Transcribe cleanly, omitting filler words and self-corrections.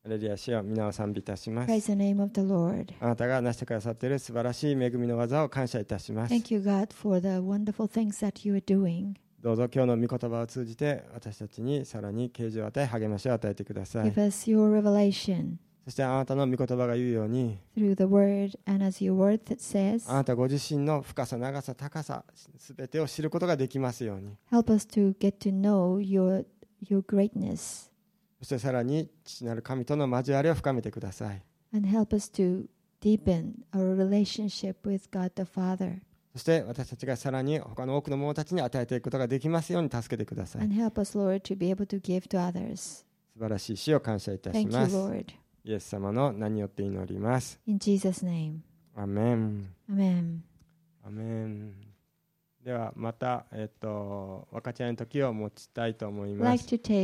ハレルヤ、主よ、皆を賛美いたします。 Praise the name of the Lord. あなたがなしてくださっている素晴らしい恵みの技を感謝いたします。 Thank you, God, for the wonderful things that you are doing. どうぞ今日の御言葉を通じて私たちにさらに啓示を与え、励ましを与えてください。 Give us your revelation そしてあなたの御言葉が言うように、 through the word, and as your word that says, あなたご自身の深さ、長さ、高さ、すべてを知ることができますように。 help us to get to know your greatness, そしてさらに父なる神との交わりを深めてください。 and help us to deepen our relationship with God the Father, そして私たちがさらに他の多くの者たちに与えていくことができますように助けてください。 and help us, Lord, to be able to give to others. 素晴らしい死を感謝いたし Thank ま you, す。 Lord. イエス様の名によって祈ります。 In Jesus' name. アメン。 Amen. アメン。ではまた、分かち合いの時を持ちたいと思い I'd ま like す。 to take